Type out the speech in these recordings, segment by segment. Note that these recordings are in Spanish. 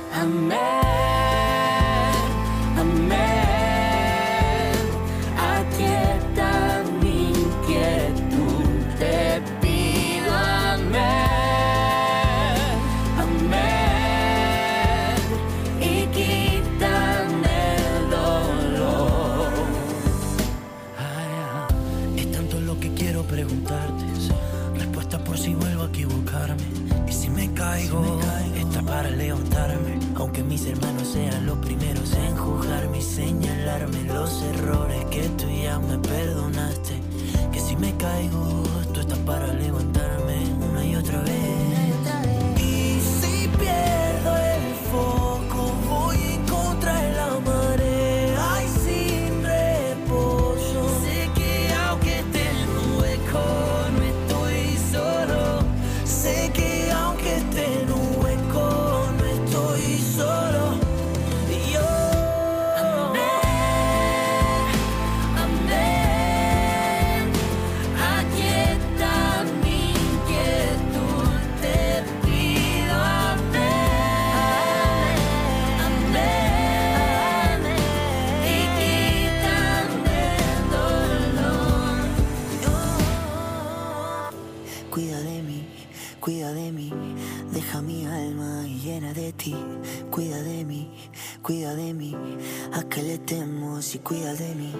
Amén, amén. Aquí está mi inquietud, te pido amén, amén. Y quítame el dolor. Es tanto lo que quiero preguntarte, respuesta por si vuelvo a equivocarme. Y si me caigo, está para levantarme. Aunque mis hermanos sean los primeros en juzgarme y señalarme los errores que tú ya me perdonaste. Que si me caigo, tú estás para levantarme una y otra vez. Y si pierdo el foco, voy en contra de la marea y sin reposo. Sé que aunque esté en un hueco, no estoy solo. Sé que aunque esté en un hueco, no estoy solo. Y yo Amén, aquí está mi inquietud, te pido amén, amén. Y quítame el dolor. cuida de mí, deja mi alma llena de ti. Cuida de mí, a que le temos y cuida de mí,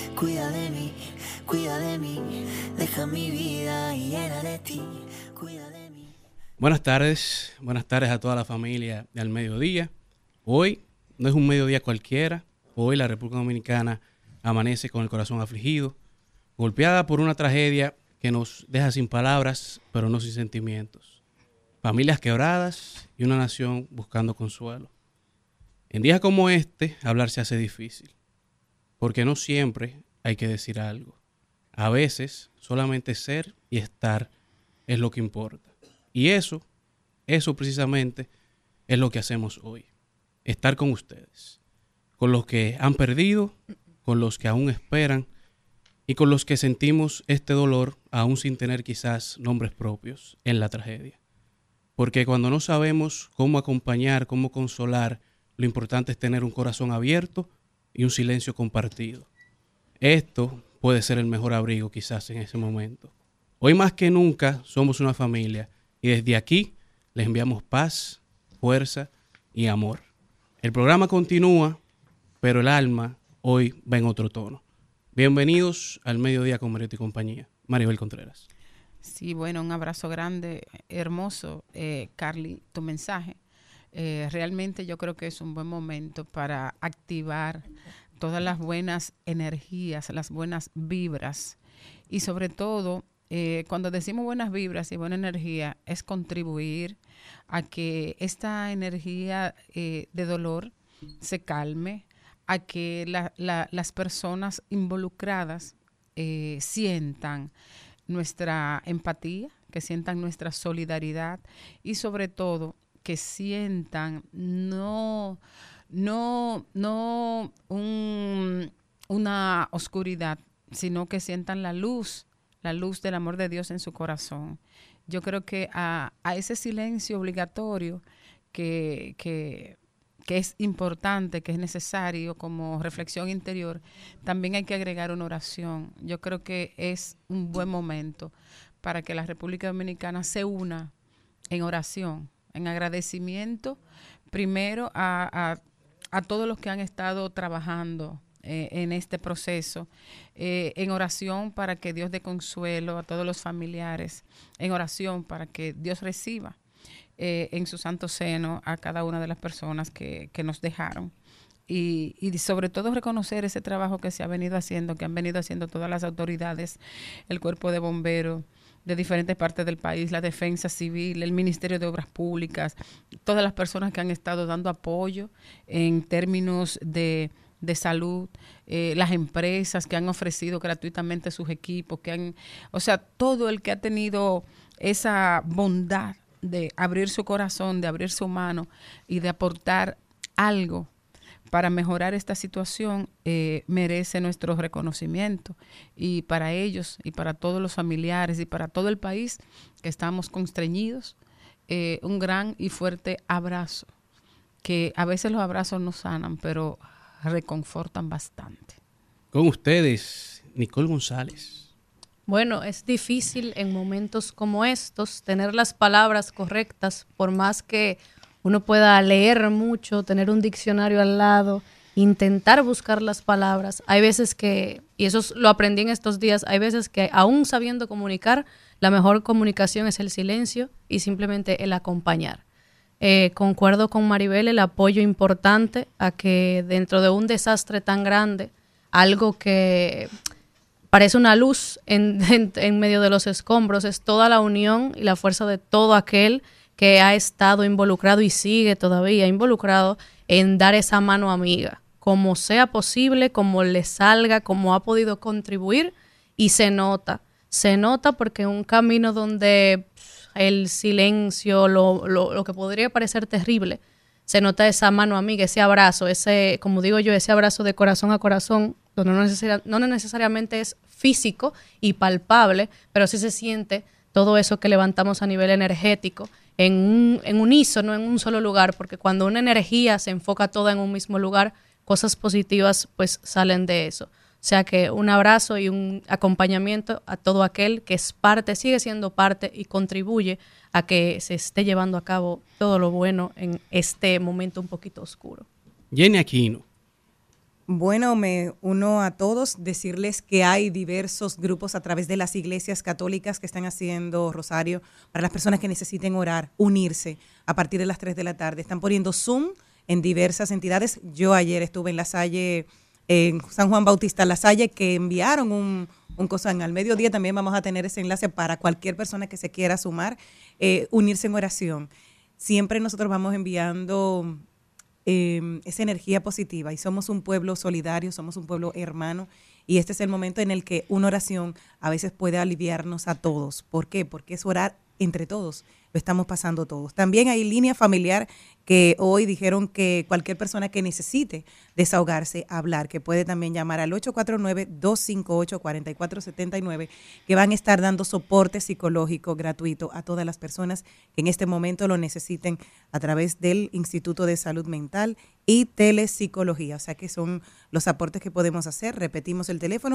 deja mi vida llena de ti. Cuida de mí. Buenas tardes a toda la familia de Al Mediodía. Hoy no es un mediodía cualquiera. Hoy la República Dominicana amanece con el corazón afligido, golpeada por una tragedia que nos deja sin palabras, pero no sin sentimientos. Familias quebradas y una nación buscando consuelo. En días como este, hablar se hace difícil, porque no siempre hay que decir algo. A veces, solamente ser y estar es lo que importa. Y eso precisamente es lo que hacemos hoy. Estar con ustedes, con los que han perdido, con los que aún esperan y con los que sentimos este dolor aún sin tener quizás nombres propios en la tragedia. Porque cuando no sabemos cómo acompañar, cómo consolar, lo importante es tener un corazón abierto y un silencio compartido. Esto puede ser el mejor abrigo quizás en ese momento. Hoy más que nunca somos una familia y desde aquí les enviamos paz, fuerza y amor. El programa continúa, pero el alma hoy va en otro tono. Bienvenidos al Mediodía con Mariotti y compañía. Maribel Contreras. Sí, bueno, un abrazo grande, hermoso, Carly, tu mensaje. Realmente yo creo que es un buen momento para activar todas las buenas energías, las buenas vibras y sobre todo cuando decimos buenas vibras y buena energía es contribuir a que esta energía de dolor se calme, a que las personas involucradas sientan nuestra empatía, que sientan nuestra solidaridad y sobre todo que sientan no una oscuridad, sino que sientan la luz del amor de Dios en su corazón. Yo creo que a ese silencio obligatorio que es importante, que es necesario como reflexión interior, también hay que agregar una oración. Yo creo que es un buen momento para que la República Dominicana se una en oración, en agradecimiento, primero a todos los que han estado trabajando en este proceso, en oración para que Dios dé consuelo a todos los familiares, en oración para que Dios reciba en su santo seno a cada una de las personas que nos dejaron. Y sobre todo reconocer ese trabajo que se ha venido haciendo, que han venido haciendo todas las autoridades, el cuerpo de bomberos de diferentes partes del país, la defensa civil, el Ministerio de Obras Públicas, todas las personas que han estado dando apoyo en términos de salud, las empresas que han ofrecido gratuitamente sus equipos, todo el que ha tenido esa bondad de abrir su corazón, de abrir su mano y de aportar algo para mejorar esta situación, merece nuestro reconocimiento. Y para ellos y para todos los familiares y para todo el país que estamos constreñidos, un gran y fuerte abrazo. que a veces los abrazos no sanan, pero reconfortan bastante. Con ustedes, Nicole González. Bueno, es difícil en momentos como estos tener las palabras correctas, por más que uno pueda leer mucho, tener un diccionario al lado, intentar buscar las palabras. Hay veces que, y eso lo aprendí en estos días, hay veces que aún sabiendo comunicar, la mejor comunicación es el silencio y simplemente el acompañar. Concuerdo con Maribel, el apoyo importante a que dentro de un desastre tan grande, algo que parece una luz en medio de los escombros, es toda la unión y la fuerza de todo aquel que ha estado involucrado y sigue todavía involucrado en dar esa mano amiga, como sea posible, como le salga, como ha podido contribuir, y se nota porque un camino donde el silencio, lo que podría parecer terrible, se nota esa mano amiga, ese abrazo, ese, como digo yo, ese abrazo de corazón a corazón, donde no necesariamente es físico y palpable, pero sí se siente todo eso que levantamos a nivel energético en unísono, en un solo lugar, porque cuando una energía se enfoca toda en un mismo lugar, cosas positivas pues salen de eso. O sea que un abrazo y un acompañamiento a todo aquel que es parte, sigue siendo parte y contribuye a que se esté llevando a cabo todo lo bueno en este momento un poquito oscuro. Jenny Aquino. Bueno, me uno a todos, decirles que hay diversos grupos a través de las iglesias católicas que están haciendo rosario para las personas que necesiten orar, unirse a partir de las 3 de la tarde. Están poniendo Zoom en diversas entidades. Yo ayer estuve en La Salle, en San Juan Bautista La Salle, que enviaron un cosa. Al mediodía también vamos a tener ese enlace para cualquier persona que se quiera sumar, unirse en oración. Siempre nosotros vamos enviando esa energía positiva y somos un pueblo solidario, somos un pueblo hermano, y este es el momento en el que una oración a veces puede aliviarnos a todos. ¿Por qué? Porque es orar entre todos, lo estamos pasando todos. También hay línea familiar que hoy dijeron que cualquier persona que necesite desahogarse, hablar, que puede también llamar al 849-258-4479, que van a estar dando soporte psicológico gratuito a todas las personas que en este momento lo necesiten a través del Instituto de Salud Mental y Telepsicología. O sea que son los aportes que podemos hacer. Repetimos el teléfono,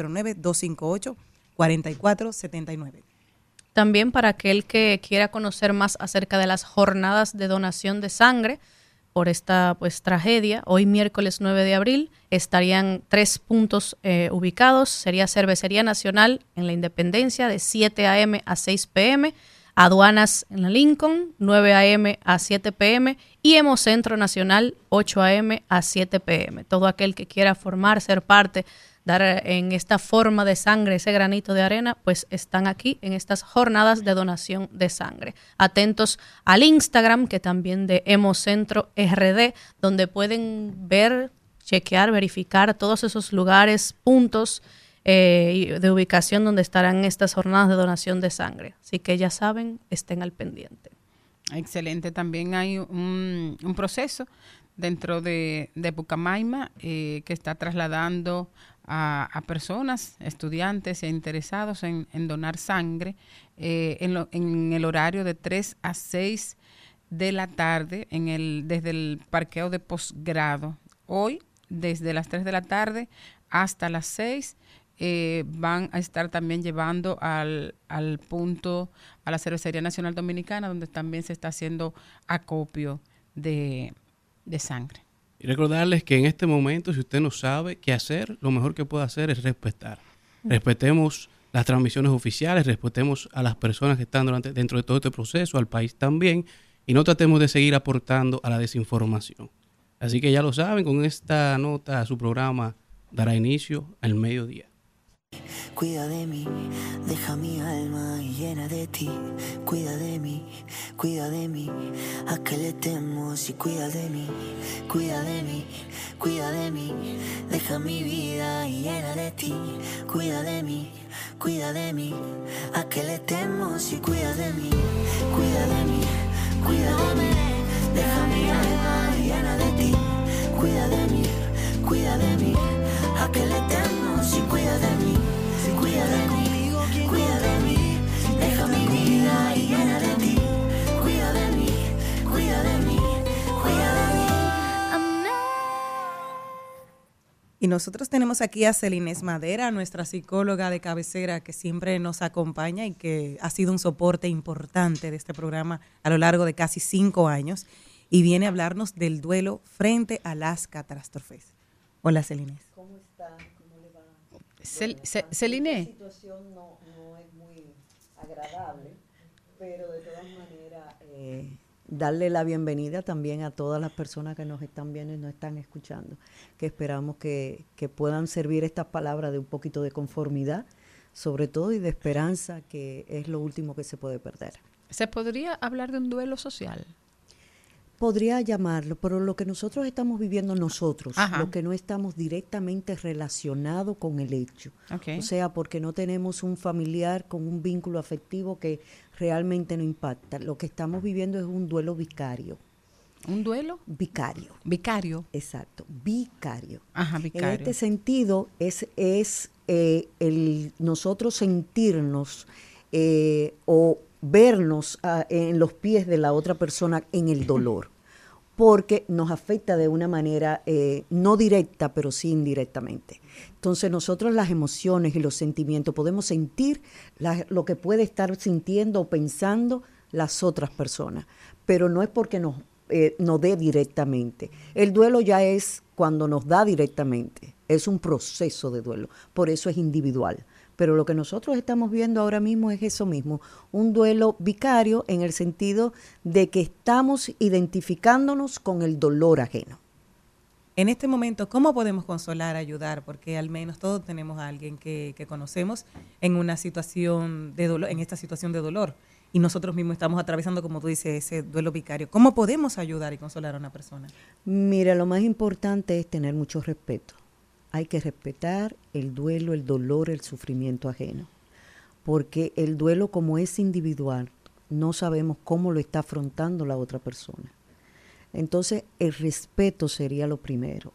849-258-4479. También para aquel que quiera conocer más acerca de las jornadas de donación de sangre por esta pues tragedia, hoy miércoles 9 de abril estarían 3 puntos ubicados. Sería Cervecería Nacional en la Independencia de 7 a.m. a 6 p.m., Aduanas en la Lincoln 9 a.m. a 7 p.m. y Hemocentro Nacional 8 a.m. a 7 p.m. Todo aquel que quiera formar, ser parte, dar en esta forma de sangre, ese granito de arena, pues están aquí en estas jornadas de donación de sangre. Atentos al Instagram, que también de Hemocentro RD, donde pueden ver, chequear, verificar todos esos lugares, puntos de ubicación donde estarán estas jornadas de donación de sangre. Así que ya saben, estén al pendiente. Excelente. También hay un proceso dentro de Pucamaima que está trasladando a personas, estudiantes e interesados en donar sangre en el horario de 3 a 6 de la tarde desde el parqueo de posgrado. Hoy, desde las 3 de la tarde hasta las 6, van a estar también llevando al punto, a la Cervecería Nacional Dominicana, donde también se está haciendo acopio de sangre. Y recordarles que en este momento, si usted no sabe qué hacer, lo mejor que puede hacer es respetar. Respetemos las transmisiones oficiales, respetemos a las personas que están dentro de todo este proceso, al país también, y no tratemos de seguir aportando a la desinformación. Así que ya lo saben, con esta nota su programa dará inicio al mediodía. Cuida de mí, deja mi alma llena de ti. Cuida de mí, a que le temo si cuida de mí. Cuida de mí, deja mi vida llena de ti. Cuida de mí, a que le temo si cuida de mí. Cuida de mí, deja mi alma llena de ti. Cuida de mí, a que le temo si cuida de mí. Cuida de mí, deja mi vida llena de ti. Cuida de mí, cuida de mí, cuida de mí. Y nosotros tenemos aquí a Celines Madera, nuestra psicóloga de cabecera, que siempre nos acompaña y que ha sido un soporte importante de este programa a lo largo de casi 5 años, y viene a hablarnos del duelo frente a las catástrofes. Hola, Celines. ¿Cómo está? ¿Cómo le va? Celine. La situación no es muy agradable, pero de todas maneras darle la bienvenida también a todas las personas que nos están viendo y nos están escuchando, que esperamos que puedan servir estas palabras de un poquito de conformidad, sobre todo, y de esperanza, que es lo último que se puede perder. ¿Se podría hablar de un duelo social? Podría llamarlo, pero lo que nosotros estamos viviendo nosotros, Ajá. lo que no estamos directamente relacionados con el hecho. Okay. O sea, porque no tenemos un familiar con un vínculo afectivo que realmente no impacta. Lo que estamos viviendo es un duelo vicario. ¿Un duelo? Vicario, Vicario. exacto, vicario. Ajá, En vicario. este sentido es el nosotros sentirnos o vernos en los pies de la otra persona en el dolor, porque nos afecta de una manera no directa, pero sí indirectamente. Entonces nosotros las emociones y los sentimientos podemos sentir lo que puede estar sintiendo o pensando las otras personas, pero no es porque nos dé directamente. El duelo ya es cuando nos da directamente, es un proceso de duelo, por eso es individual. Pero lo que nosotros estamos viendo ahora mismo es eso mismo, un duelo vicario en el sentido de que estamos identificándonos con el dolor ajeno. En este momento, ¿cómo podemos consolar, ayudar? Porque al menos todos tenemos a alguien que conocemos en una situación de dolor, en esta situación de dolor. Y nosotros mismos estamos atravesando, como tú dices, ese duelo vicario. ¿Cómo podemos ayudar y consolar a una persona? Mira, lo más importante es tener mucho respeto. Hay que respetar el duelo, el dolor, el sufrimiento ajeno. Porque el duelo, como es individual, no sabemos cómo lo está afrontando la otra persona. Entonces, el respeto sería lo primero.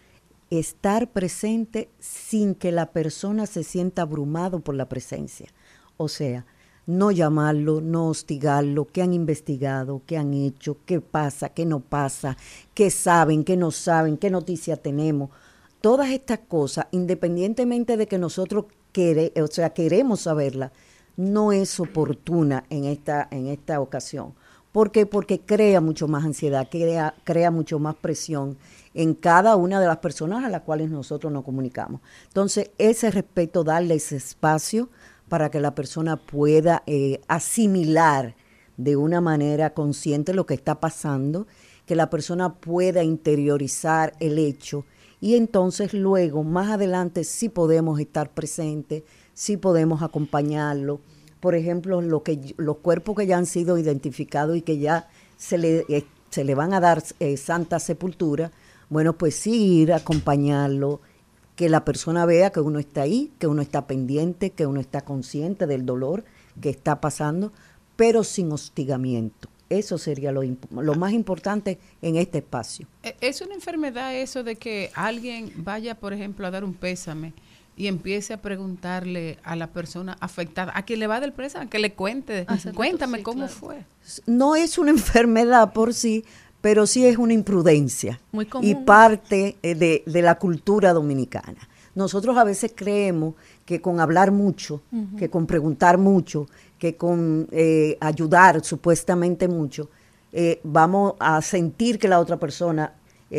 Estar presente sin que la persona se sienta abrumado por la presencia. O sea, no llamarlo, no hostigarlo, qué han investigado, qué han hecho, qué pasa, qué no pasa, qué saben, qué no saben, qué noticia tenemos. Todas estas cosas, independientemente de que nosotros queremos saberla, no es oportuna en esta ocasión. ¿Por qué? Porque crea mucho más ansiedad, crea mucho más presión en cada una de las personas a las cuales nosotros nos comunicamos. Entonces, ese respeto, darle ese espacio para que la persona pueda asimilar de una manera consciente lo que está pasando, que la persona pueda interiorizar el hecho, y entonces luego, más adelante, sí podemos estar presentes, sí podemos acompañarlo. Por ejemplo, los cuerpos que ya han sido identificados y que ya se le van a dar santa sepultura, bueno, pues sí ir a acompañarlo, que la persona vea que uno está ahí, que uno está pendiente, que uno está consciente del dolor que está pasando, pero sin hostigamiento. Eso sería lo más importante en este espacio. ¿Es una enfermedad eso de que alguien vaya, por ejemplo, a dar un pésame y empiece a preguntarle a la persona afectada, a quien le va a dar el pésame, que le cuente, cuéntame sí, cómo claro. fue? No es una enfermedad por sí, pero sí es una imprudencia. Muy común. Y parte de la cultura dominicana. Nosotros a veces creemos que con hablar mucho, que con preguntar mucho, que con ayudar supuestamente mucho, vamos a sentir que la otra persona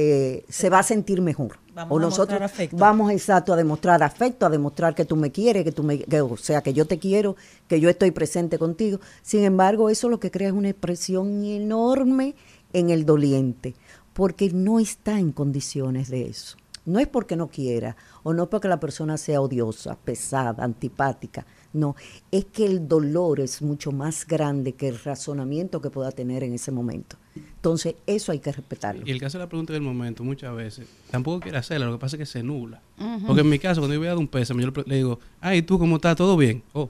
se va a sentir mejor. Vamos O a nosotros mostrar afecto. vamos exacto a demostrar afecto, a demostrar que tú me quieres, o sea, que yo te quiero, que yo estoy presente contigo. Sin embargo, eso lo que crea es una expresión enorme en el doliente, porque no está en condiciones de eso. No es porque no quiera, o no porque la persona sea odiosa, pesada, antipática. No, es que el dolor es mucho más grande que el razonamiento que pueda tener en ese momento. Entonces, eso hay que respetarlo. Y el que hace la pregunta del momento, muchas veces, tampoco quiere hacerla, lo que pasa es que se nubla. Porque en mi caso, cuando yo voy a dar un pésame, yo le digo, ay, ¿tú cómo estás? ¿Todo bien? Oh.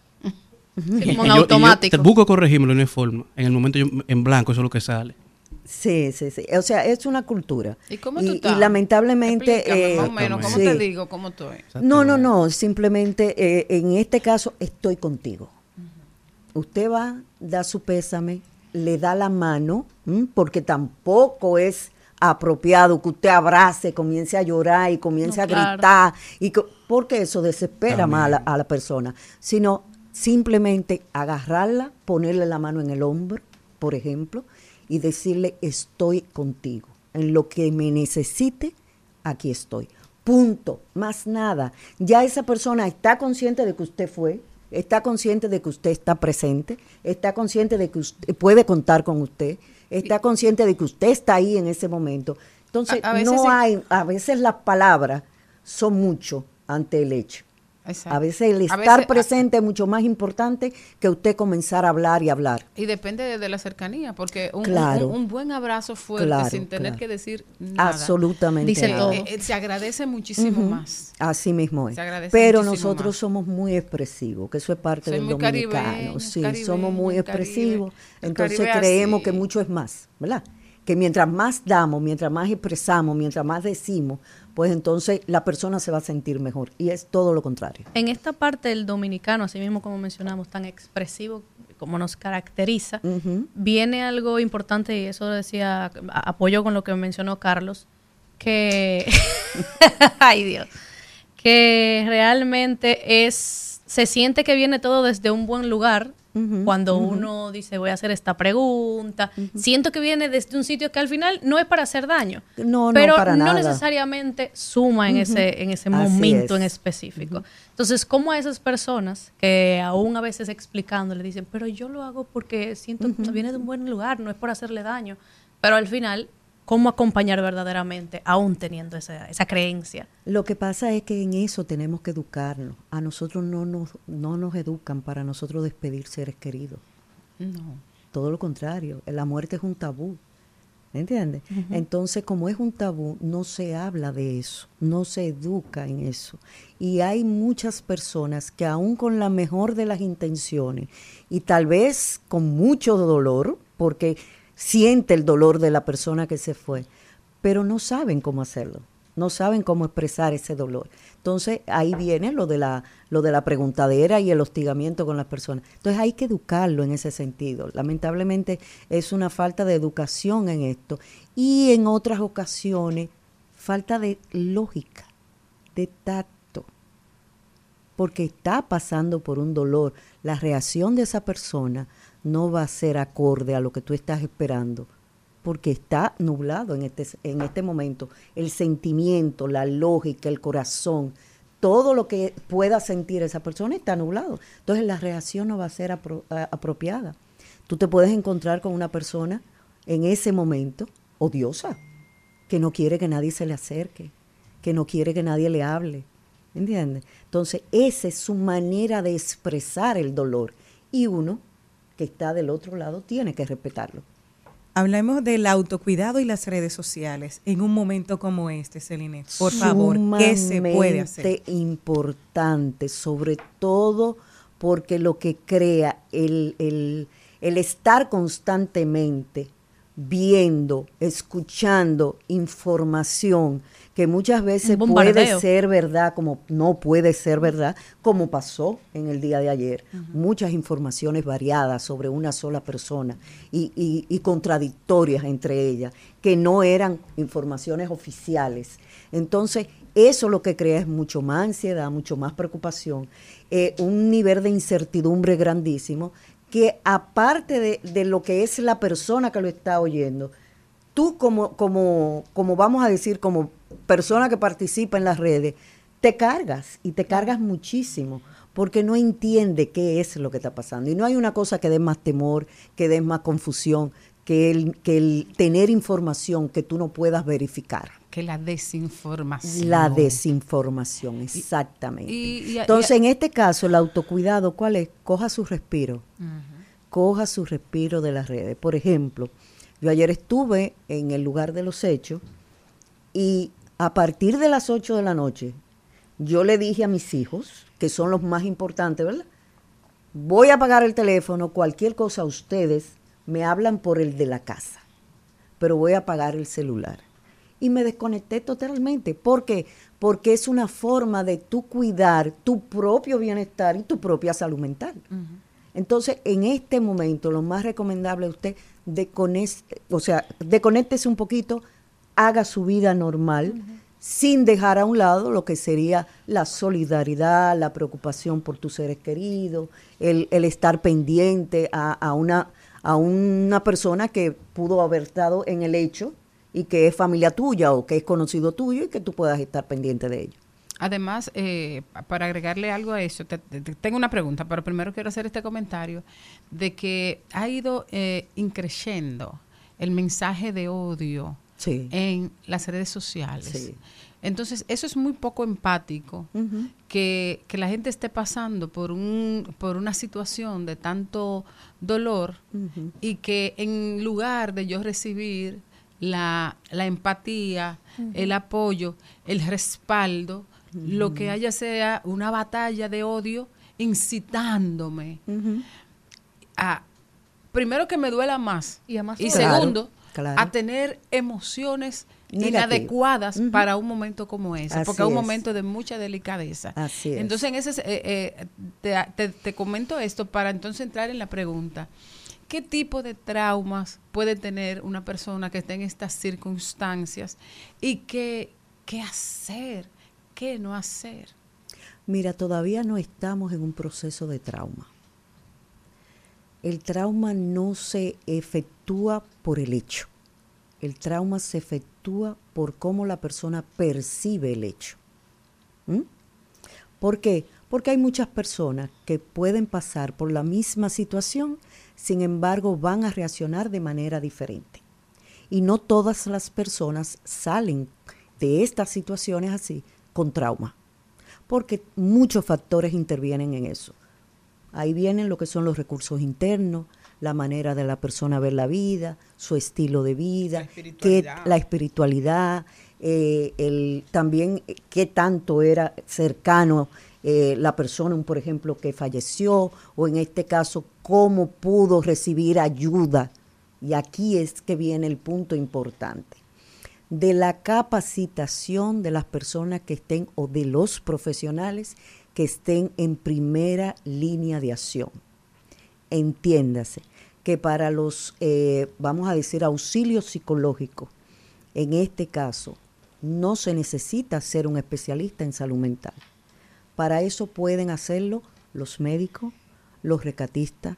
Sí, como en Y yo automático. te busco corregirme en forma. En el momento yo en blanco, eso es lo que sale. Sí, sí, sí. O sea, es una cultura. ¿Y cómo tú estás? Y lamentablemente... Explícame más o menos, ¿cómo sí. te digo? ¿Cómo estoy? No, simplemente en este caso estoy contigo. Usted va, da su pésame, le da la mano, porque tampoco es apropiado, que usted abrace, comience a llorar y comience a claro. gritar, porque eso desespera más También. a la persona, sino simplemente agarrarla, ponerle la mano en el hombro, por ejemplo, y decirle, estoy contigo, en lo que me necesite, aquí estoy. Punto, más nada. Ya esa persona está consciente de que usted fue, está consciente de que usted está presente, está consciente de que usted puede contar con usted, está consciente de que usted está ahí en ese momento. Entonces, A veces no sí. hay, a veces las palabras son mucho ante el hecho. Exacto. A veces el A estar veces, presente es mucho más importante que usted comenzar a hablar y hablar. y depende de la cercanía, porque Claro. un buen abrazo fuerte Claro, sin tener claro. que decir nada. Absolutamente. Dice nada. todo. Se agradece muchísimo Ujú. más. Así mismo es. Se agradece Pero muchísimo nosotros más. somos muy expresivos, que eso es parte Soy del muy dominicano. caribeño, Sí, caribeño, somos muy Caribe. expresivos. El Entonces Caribe creemos así. que mucho es más, ¿verdad? Que mientras más damos, mientras más expresamos, mientras más decimos, pues entonces la persona se va a sentir mejor. Y es todo lo contrario. En esta parte del dominicano, así mismo como mencionamos, tan expresivo como nos caracteriza, Ujú. viene algo importante, y eso decía, apoyo con lo que mencionó Carlos, que, ay Dios, que realmente se siente que viene todo desde un buen lugar. Ujú, Cuando ujú. uno dice, voy a hacer esta pregunta, siento que viene desde un sitio que al final no es para hacer daño, No, pero para no nada. necesariamente suma en en ese Así momento es. en específico. Entonces, ¿cómo a esas personas que aún a veces explicando le dicen, pero yo lo hago porque siento que viene de un buen lugar, no es por hacerle daño, pero al final, ¿cómo acompañar verdaderamente aún teniendo esa creencia? Lo que pasa es que en eso tenemos que educarnos. A nosotros no nos educan para nosotros despedir seres queridos. No. Todo lo contrario, la muerte es un tabú. ¿Entiendes? Entonces, como es un tabú, no se habla de eso, no se educa en eso. Y hay muchas personas que aún con la mejor de las intenciones y tal vez con mucho dolor, porque siente el dolor de la persona que se fue, pero no saben cómo hacerlo, no saben cómo expresar ese dolor. Entonces, ahí viene lo de la preguntadera y el hostigamiento con las personas. Entonces, hay que educarlo en ese sentido. Lamentablemente, es una falta de educación en esto. Y en otras ocasiones, falta de lógica, de tacto. Porque está pasando por un dolor. La reacción de esa persona no va a ser acorde a lo que tú estás esperando, porque está nublado en este momento. El sentimiento, la lógica, el corazón, todo lo que pueda sentir esa persona está nublado. Entonces la reacción no va a ser apropiada. Tú te puedes encontrar con una persona en ese momento odiosa, que no quiere que nadie se le acerque, que no quiere que nadie le hable. ¿Entiendes? Entonces esa es su manera de expresar el dolor. Y uno que está del otro lado tiene que respetarlo. Hablemos del autocuidado y las redes sociales en un momento como este, Celine. Por favor, ¿qué se puede hacer? Sumamente importante, sobre todo porque lo que crea el estar constantemente viendo, escuchando información que muchas veces Un bombardeo. puede ser verdad, como no puede ser verdad, como pasó en el día de ayer. Muchas informaciones variadas sobre una sola persona y contradictorias entre ellas, que no eran informaciones oficiales. Entonces, eso lo que crea es mucho más ansiedad, mucho más preocupación, un nivel de incertidumbre grandísimo, que aparte de lo que es la persona que lo está oyendo, tú como vamos a decir, como persona que participa en las redes, te cargas y te cargas muchísimo porque no entiende qué es lo que está pasando. Y no hay una cosa que dé más temor, que dé más confusión, que el tener información que tú no puedas verificar. Que la desinformación. La desinformación, exactamente. y- Entonces, en este caso, el autocuidado, ¿cuál es? Coja su respiro. Coja su respiro de las redes. Por ejemplo, yo ayer estuve en el lugar de los hechos y a partir de las 8 de la noche, yo le dije a mis hijos, que son los más importantes, ¿verdad? Voy a apagar el teléfono, cualquier cosa ustedes me hablan por el de la casa, pero voy a apagar el celular. Y me desconecté totalmente. ¿Por qué? Porque es una forma de tú cuidar tu propio bienestar y tu propia salud mental. Entonces, en este momento, lo más recomendable es usted desconéctese un poquito, haga su vida normal, sin dejar a un lado lo que sería la solidaridad, la preocupación por tus seres queridos, el estar pendiente a una persona que pudo haber estado en el hecho y que es familia tuya o que es conocido tuyo y que tú puedas estar pendiente de ello. Además, para agregarle algo a eso, tengo una pregunta, pero primero quiero hacer este comentario de que ha ido increciendo el mensaje de odio Sí. en las redes sociales. Sí. Entonces, eso es muy poco empático, Ujú. que la gente esté pasando por una situación de tanto dolor Ujú. y que en lugar de yo recibir la empatía, el apoyo, el respaldo, lo que haya sea una batalla de odio incitándome Ujú. a, primero, que me duela más Y a más y odio. segundo, Claro. a tener emociones Negativas. inadecuadas Ujú. para un momento como ese, Así porque es un es. momento de mucha delicadeza. Así es. Entonces, en ese, te comento esto para entonces entrar en la pregunta. ¿Qué tipo de traumas puede tener una persona que esté en estas circunstancias y qué hacer, qué no hacer? Mira, todavía no estamos en un proceso de trauma. El trauma no se efectúa por el hecho. El trauma se efectúa por cómo la persona percibe el hecho. ¿Mm? ¿Por qué? Porque hay muchas personas que pueden pasar por la misma situación, sin embargo van a reaccionar de manera diferente. Y no todas las personas salen de estas situaciones así con trauma, porque muchos factores intervienen en eso. Ahí vienen lo que son los recursos internos, la manera de la persona ver la vida, su estilo de vida, la espiritualidad, también qué tanto era cercano la persona, por ejemplo, que falleció, o en este caso, cómo pudo recibir ayuda. Y aquí es que viene el punto importante de la capacitación de las personas que estén, o de los profesionales que estén en primera línea de acción. Entiéndase que para los, vamos a decir, auxilios psicológicos, en este caso, no se necesita ser un especialista en salud mental. Para eso pueden hacerlo los médicos, los rescatistas,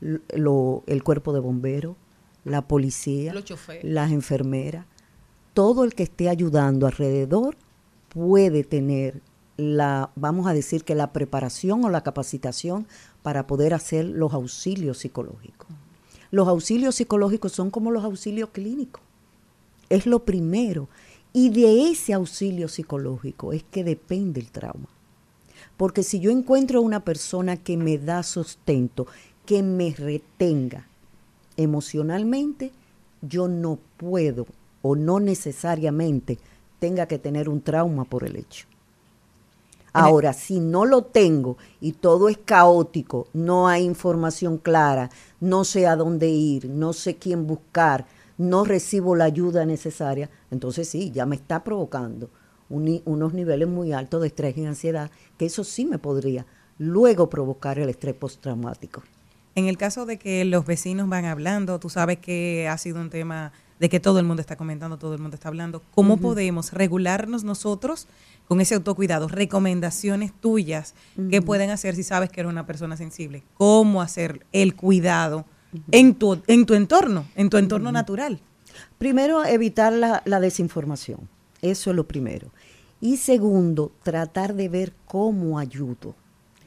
el cuerpo de bomberos, la policía, Los choferes. las enfermeras. Todo el que esté ayudando alrededor puede tener vamos a decir que la preparación o la capacitación para poder hacer los auxilios psicológicos. Los auxilios psicológicos son como los auxilios clínicos. Es lo primero. Y de ese auxilio psicológico es que depende el trauma. Porque si yo encuentro una persona que me da sustento, que me retenga emocionalmente, yo no puedo o no necesariamente tenga que tener un trauma por el hecho. Ahora, si no lo tengo y todo es caótico, no hay información clara, no sé a dónde ir, no sé quién buscar, no recibo la ayuda necesaria, entonces sí, ya me está provocando unos niveles muy altos de estrés y ansiedad, que eso sí me podría luego provocar el estrés postraumático. En el caso de que los vecinos van hablando, tú sabes que ha sido un tema de que todo el mundo está comentando, todo el mundo está hablando. ¿Cómo podemos regularnos nosotros con ese autocuidado? Recomendaciones tuyas que pueden hacer si sabes que eres una persona sensible. ¿Cómo hacer el cuidado en tu entorno natural? Primero, evitar la desinformación. Eso es lo primero. Y segundo, tratar de ver cómo ayudo.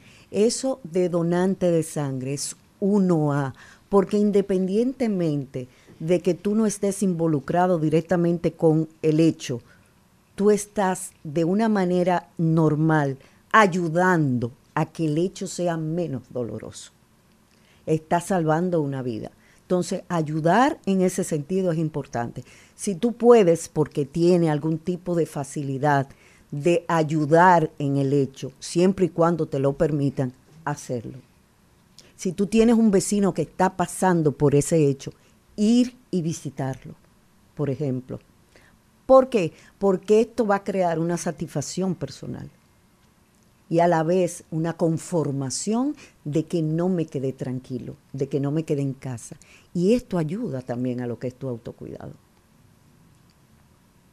Eso de donante de sangre es 1A, porque independientemente de que tú no estés involucrado directamente con el hecho, tú estás de una manera normal ayudando a que el hecho sea menos doloroso. Estás salvando una vida. Entonces, ayudar en ese sentido es importante. Si tú puedes, porque tiene algún tipo de facilidad de ayudar en el hecho, siempre y cuando te lo permitan, hacerlo. Si tú tienes un vecino que está pasando por ese hecho, ir y visitarlo, por ejemplo. ¿Por qué? Porque esto va a crear una satisfacción personal y a la vez una conformación de que no me quedé tranquilo, de que no me quedé en casa. Y esto ayuda también a lo que es tu autocuidado.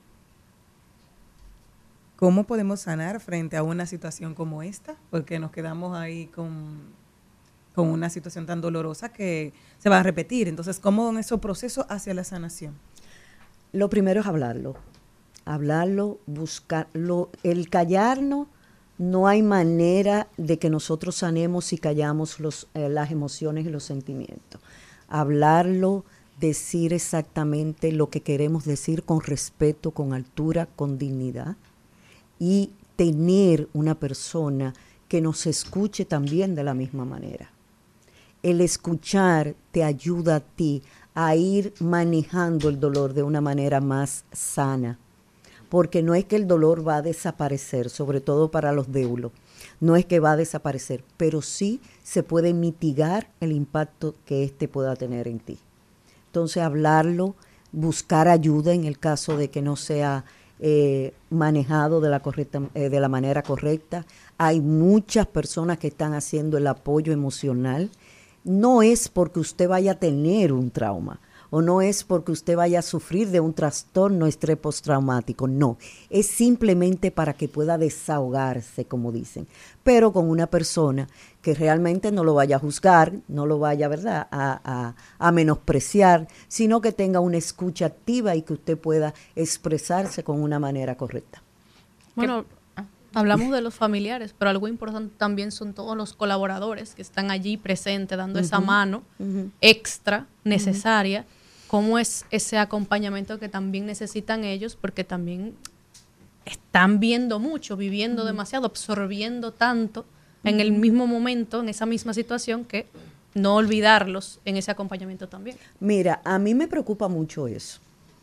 ¿cómo podemos sanar frente a una situación como esta? Porque nos quedamos ahí con una situación tan dolorosa que se va a repetir. Entonces, ¿cómo en ese proceso hacia la sanación? Lo primero es hablarlo, buscarlo. El callarnos, no hay manera de que nosotros sanemos si callamos las emociones y los sentimientos. Hablarlo, decir exactamente lo que queremos decir con respeto, con altura, con dignidad, y tener una persona que nos escuche también de la misma manera. El escuchar te ayuda a ti a ir manejando el dolor de una manera más sana, porque no es que el dolor va a desaparecer, sobre todo para los deulos, no es que va a desaparecer, pero sí se puede mitigar el impacto que éste pueda tener en ti. Entonces, hablarlo, buscar ayuda en el caso de que no sea manejado de la manera correcta. Hay muchas personas que están haciendo el apoyo emocional. No es porque usted vaya a tener un trauma o no es porque usted vaya a sufrir de un trastorno estrés postraumático, no. Es simplemente para que pueda desahogarse, como dicen, pero con una persona que realmente no lo vaya a juzgar, no lo vaya, ¿verdad?, a menospreciar, sino que tenga una escucha activa y que usted pueda expresarse con una manera correcta. Bueno, hablamos de los familiares, pero algo importante también son todos los colaboradores que están allí presentes, dando esa mano extra necesaria. ¿Cómo es ese acompañamiento que también necesitan ellos? Porque también están viendo mucho, viviendo demasiado, absorbiendo tanto en el mismo momento, en esa misma situación, que no olvidarlos en ese acompañamiento también. Mira, a mí me preocupa mucho eso,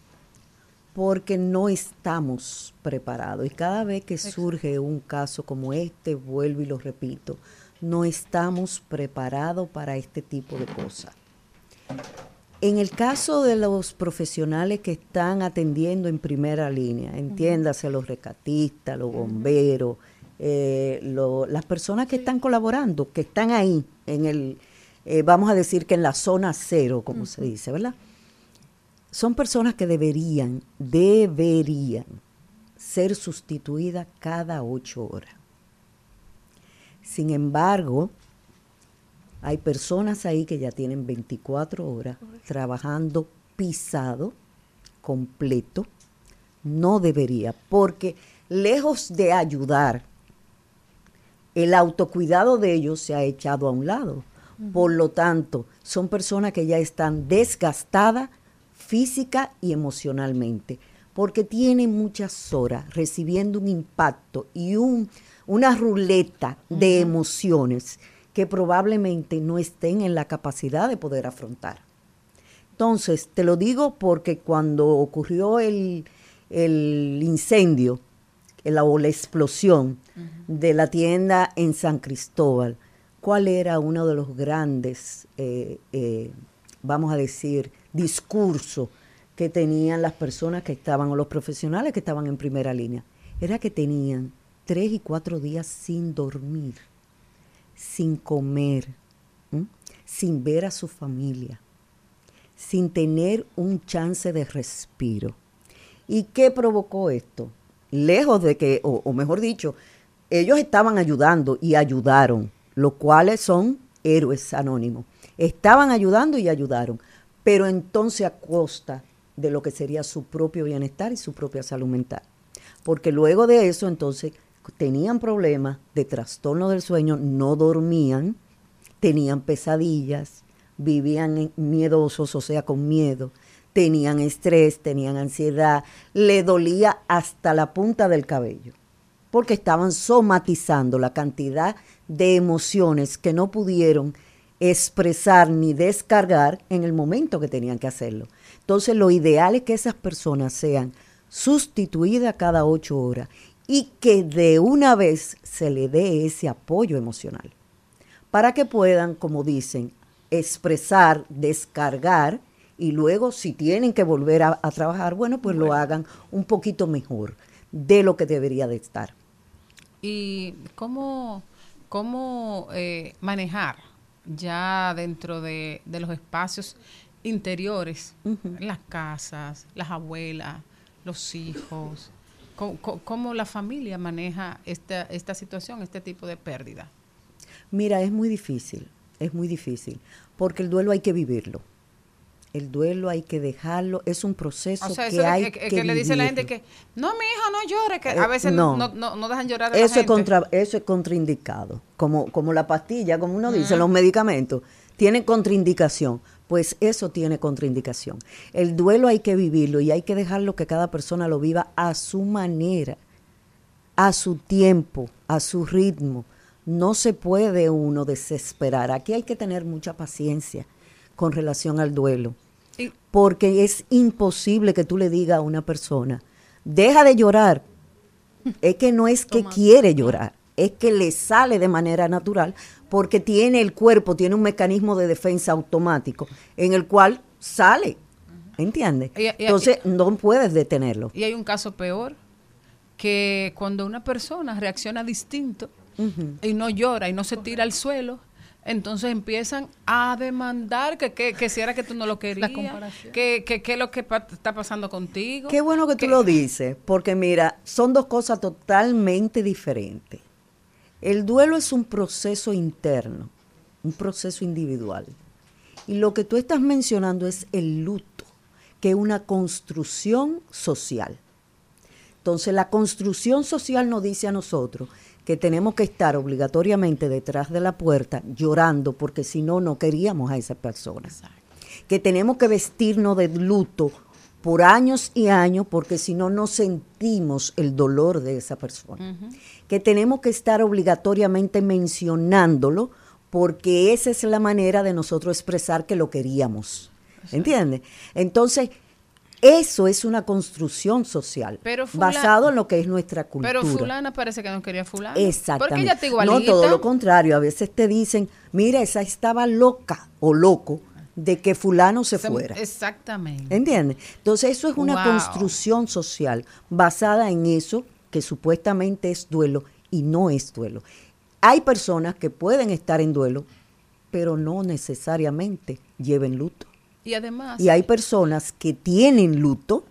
porque no estamos preparados. Y cada vez que surge un caso como este, vuelvo y lo repito, no estamos preparados para este tipo de cosas. En el caso de los profesionales que están atendiendo en primera línea, entiéndase los rescatistas, los bomberos, las personas que están colaborando, que están ahí, vamos a decir que en la zona cero, como se dice, ¿verdad? Son personas que deberían ser sustituidas cada 8 horas. Sin embargo, hay personas ahí que ya tienen 24 horas trabajando pisado, completo. No debería, porque lejos de ayudar, el autocuidado de ellos se ha echado a un lado. Por lo tanto, son personas que ya están desgastadas física y emocionalmente, porque tienen muchas horas recibiendo un impacto y una ruleta de emociones que probablemente no estén en la capacidad de poder afrontar. Entonces, te lo digo porque cuando ocurrió el incendio, o la explosión de la tienda en San Cristóbal, ¿cuál era uno de los grandes, vamos a decir, discursos que tenían las personas que estaban, o los profesionales que estaban en primera línea? Era que tenían 3 y 4 días sin dormir, sin comer, sin ver a su familia, sin tener un chance de respiro. ¿Y qué provocó esto? Lejos de que, o mejor dicho, ellos estaban ayudando y ayudaron, los cuales son héroes anónimos. Estaban ayudando y ayudaron, pero entonces a costa de lo que sería su propio bienestar y su propia salud mental. Porque luego de eso, entonces, tenían problemas de trastorno del sueño, no dormían, tenían pesadillas, vivían miedosos, o sea, con miedo, tenían estrés, tenían ansiedad, le dolía hasta la punta del cabello, porque estaban somatizando la cantidad de emociones que no pudieron expresar ni descargar en el momento que tenían que hacerlo. Entonces, lo ideal es que esas personas sean sustituidas cada 8 horas y que de una vez se le dé ese apoyo emocional para que puedan, como dicen, expresar, descargar y luego si tienen que volver a trabajar, bueno, pues lo hagan un poquito mejor de lo que debería de estar. ¿Y cómo manejar ya dentro de los espacios interiores, las casas, las abuelas, los hijos? ¿Cómo la familia maneja esta situación, este tipo de pérdida? Mira, es muy difícil, porque el duelo hay que vivirlo. El duelo hay que dejarlo, es un proceso O sea, que eso hay de que le dice la gente vivirlo. que, no, mi hijo, no llore, que a veces no. no dejan llorar a la Eso es gente. eso es contraindicado, como la pastilla, como uno dice, los medicamentos tienen contraindicación, pues eso tiene contraindicación. El duelo hay que vivirlo y hay que dejarlo que cada persona lo viva a su manera, a su tiempo, a su ritmo. No se puede uno desesperar. Aquí hay que tener mucha paciencia con relación al duelo, porque es imposible que tú le digas a una persona, deja de llorar. Es que no es que quiere llorar, es que le sale de manera natural, porque tiene el cuerpo, tiene un mecanismo de defensa automático en el cual sale, ¿entiendes? Entonces no puedes detenerlo. Y hay un caso peor, que cuando una persona reacciona distinto y no llora y no se tira al suelo, entonces empiezan a demandar que si era que tú no lo querías, que es lo que está pasando contigo. Qué bueno que tú lo dices, porque mira, son dos cosas totalmente diferentes. El duelo es un proceso interno, un proceso individual. Y lo que tú estás mencionando es el luto, que es una construcción social. Entonces, la construcción social nos dice a nosotros que tenemos que estar obligatoriamente detrás de la puerta llorando, porque si no, no queríamos a esa persona. Exacto. Que tenemos que vestirnos de luto por años y años, porque si no, no sentimos el dolor de esa persona. Que tenemos que estar obligatoriamente mencionándolo, porque esa es la manera de nosotros expresar que lo queríamos. ¿Entiendes? Entonces, eso es una construcción social, basado en lo que es nuestra cultura. Pero fulana parece que no quería fulana. Exactamente. Porque ella está igualita. No, todo lo contrario. A veces te dicen, mira, esa estaba loca o loco de que fulano se fuera. Exactamente. ¿Entiendes? Entonces, eso es una construcción social basada en eso que supuestamente es duelo y no es duelo. Hay personas que pueden estar en duelo, pero no necesariamente lleven luto. Y además... Y hay personas que tienen luto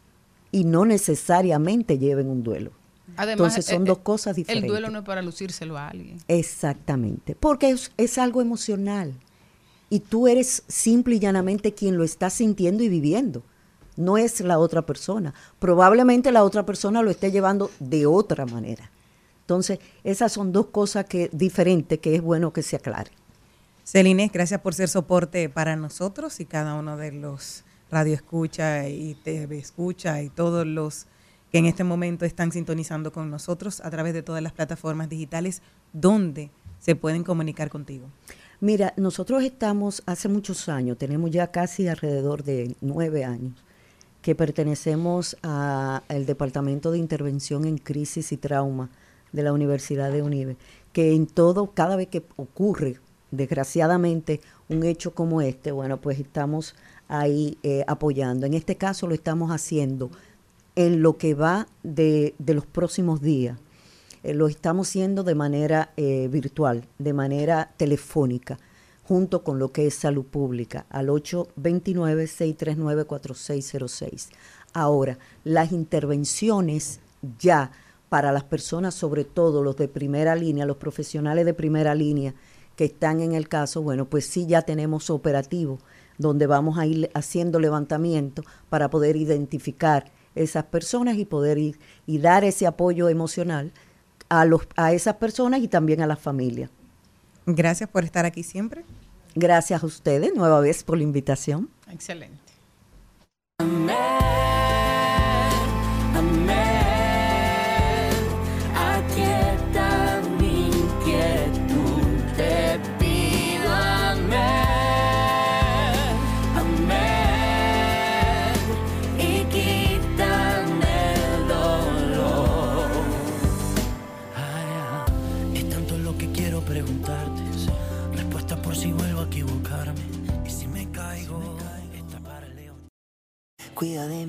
y no necesariamente lleven un duelo. Además, entonces son dos cosas diferentes. El duelo no es para lucírselo a alguien. Exactamente, porque es algo emocional. Y tú eres simple y llanamente quien lo está sintiendo y viviendo. No es la otra persona. Probablemente la otra persona lo esté llevando de otra manera. Entonces, esas son dos cosas diferentes que es bueno que se aclaren. Celines, gracias por ser soporte para nosotros y cada uno de los radioescucha y TV escucha y todos los que en este momento están sintonizando con nosotros a través de todas las plataformas digitales donde se pueden comunicar contigo. Mira, nosotros estamos hace muchos años, tenemos ya casi alrededor de 9 años, que pertenecemos al Departamento de Intervención en Crisis y Trauma de la Universidad de UNIBE, que en todo, cada vez que ocurre desgraciadamente un hecho como este, bueno, pues estamos ahí apoyando. En este caso lo estamos haciendo en lo que va de los próximos días. Lo estamos haciendo de manera virtual, de manera telefónica, junto con lo que es salud pública, al 829-639-4606. Ahora, las intervenciones ya para las personas, sobre todo los de primera línea, los profesionales de primera línea, que están en el caso, bueno, pues sí ya tenemos operativo donde vamos a ir haciendo levantamiento para poder identificar esas personas y poder ir y dar ese apoyo emocional a esas personas y también a las familias. Gracias por estar aquí siempre. Gracias a ustedes, nueva vez por la invitación. Excelente. Amén, amén. Aquí está mi inquietud, te pido amén, amén. Y quítame el dolor. Es tanto lo que quiero preguntarte. Respuesta por si vuelvo a equivocarme. Y si me caigo, está para levantar. Cuida de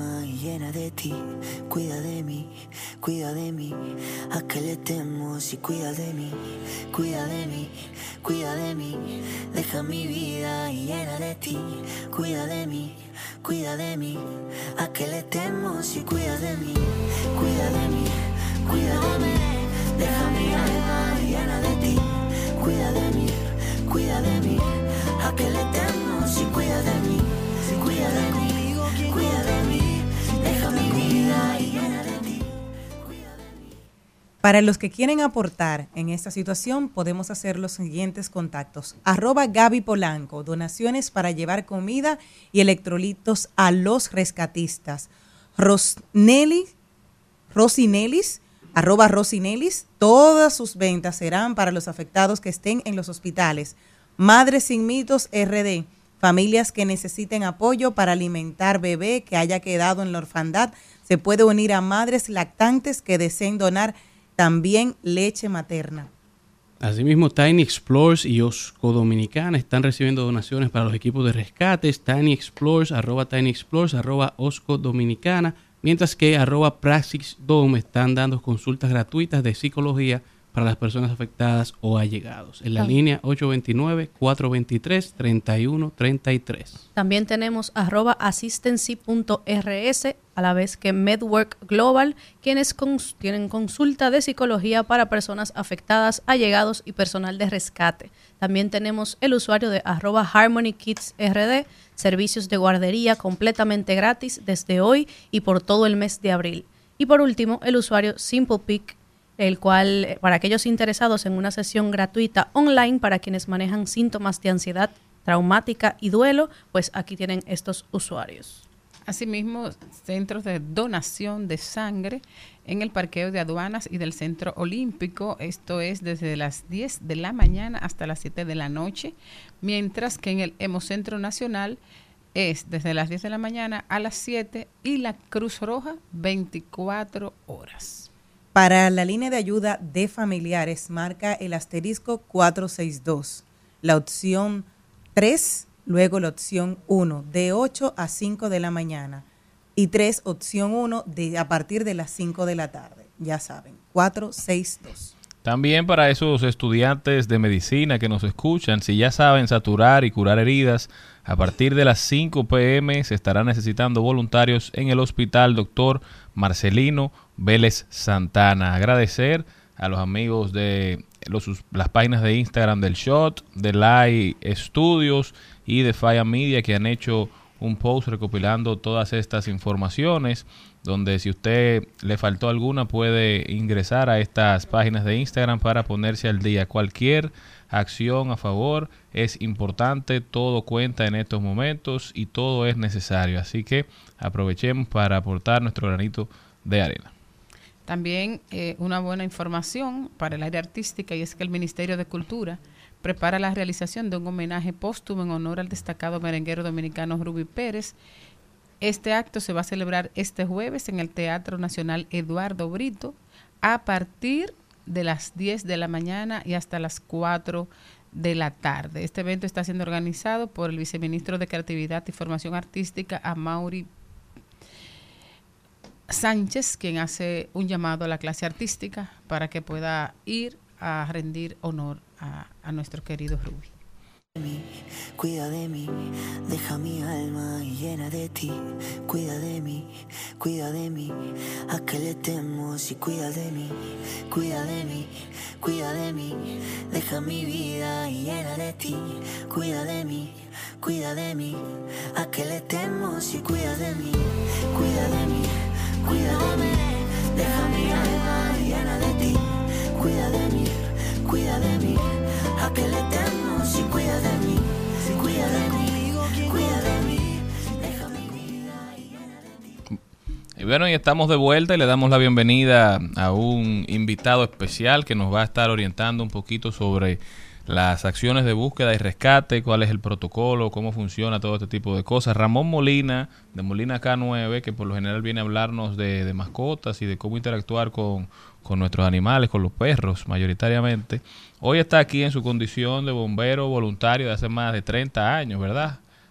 alma llena de ti. Cuida de mí, cuida de mí. ¿A qué le temo si cuida de mí? Cuida de mí, cuida de mí. Deja mi vida llena de ti. Cuida de mí, cuida de mí. ¿A qué le temo si cuida de mí? Cuida de mí, cuida de mí. Deja mi alma llena de ti. Cuida de mí, cuida de mí. ¿A qué le temo si cuida de mí? Cuida de mí, cuida de mí. Deja mi vida llena de ti. Para los que quieren aportar en esta situación, podemos hacer los siguientes contactos. @Gaby Polanco, donaciones para llevar comida y electrolitos a los rescatistas. Rosinelis, @Rosinelis, todas sus ventas serán para los afectados que estén en los hospitales. Madres Sin Mitos RD, familias que necesiten apoyo para alimentar bebé que haya quedado en la orfandad. Se puede unir a madres lactantes que deseen donar también leche materna. Asimismo, Tiny Explorers y Osco Dominicana están recibiendo donaciones para los equipos de rescates. Tiny Explorers, @Tiny Explorers, @Osco Dominicana, mientras que @Praxis Dome están dando consultas gratuitas de psicología para las personas afectadas o allegados. En la línea 829-423-3133. También tenemos @assistancy.rs, a la vez que MedWork Global, quienes tienen consulta de psicología para personas afectadas, allegados y personal de rescate. También tenemos el usuario de @HarmonyKidsRD, servicios de guardería completamente gratis desde hoy y por todo el mes de abril. Y por último, el usuario SimplePick, el cual, para aquellos interesados en una sesión gratuita online para quienes manejan síntomas de ansiedad traumática y duelo, pues aquí tienen estos usuarios. Asimismo, centros de donación de sangre en el parqueo de aduanas y del Centro Olímpico. Esto es desde las 10 de la mañana hasta las 7 de la noche, mientras que en el Hemocentro Nacional es desde las 10 de la mañana a las 7 y la Cruz Roja 24 horas. Para la línea de ayuda de familiares, marca el asterisco 462, la opción 3, luego la opción 1, de 8 a 5 de la mañana, y 3, opción 1, a partir de las 5 de la tarde. Ya saben, 462. También para esos estudiantes de medicina que nos escuchan, si ya saben saturar y curar heridas, a partir de las 5 p.m. se estará necesitando voluntarios en el Hospital Dr. Marcelino Vélez Santana. Agradecer a los amigos de las páginas de Instagram del Shot, de Live Studios y de Fire Media, que han hecho un post recopilando todas estas informaciones, donde si usted le faltó alguna puede ingresar a estas páginas de Instagram para ponerse al día. Cualquier acción a favor es importante, todo cuenta en estos momentos y todo es necesario, así que aprovechemos para aportar nuestro granito de arena. También una buena información para el área artística, y es que el Ministerio de Cultura prepara la realización de un homenaje póstumo en honor al destacado merenguero dominicano Rubí Pérez. Este acto se va a celebrar este jueves en el Teatro Nacional Eduardo Brito a partir de las 10 de la mañana y hasta las 4 de la tarde. Este evento está siendo organizado por el viceministro de Creatividad y Formación Artística, Amaury Sánchez, quien hace un llamado a la clase artística para que pueda ir a rendir honor a nuestro querido Rubí. Cuida de mí, deja mi alma llena de ti. Cuida de mí, cuida de mí. ¿A qué le temo si cuida de mí? Cuida de mí, cuida de mí. Deja mi vida llena de ti. Cuida de mí, cuida de mí. ¿A qué le temo si cuida de mí? Cuida de mí, cuida de mí. Deja mi alma llena de ti. Cuida de mí, cuida de mí. ¿A qué le temo si cuida de mí? Si cuida de mí, cuida de mí. Deja mi vida llena de ti. Y bueno, y estamos de vuelta y le damos la bienvenida a un invitado especial que nos va a estar orientando un poquito sobre las acciones de búsqueda y rescate, cuál es el protocolo, cómo funciona todo este tipo de cosas. Ramón Molina, de Molina K9, que por lo general viene a hablarnos de mascotas y de cómo interactuar con nuestros animales, con los perros mayoritariamente. Hoy está aquí en su condición de bombero voluntario de hace más de 30 años, ¿verdad?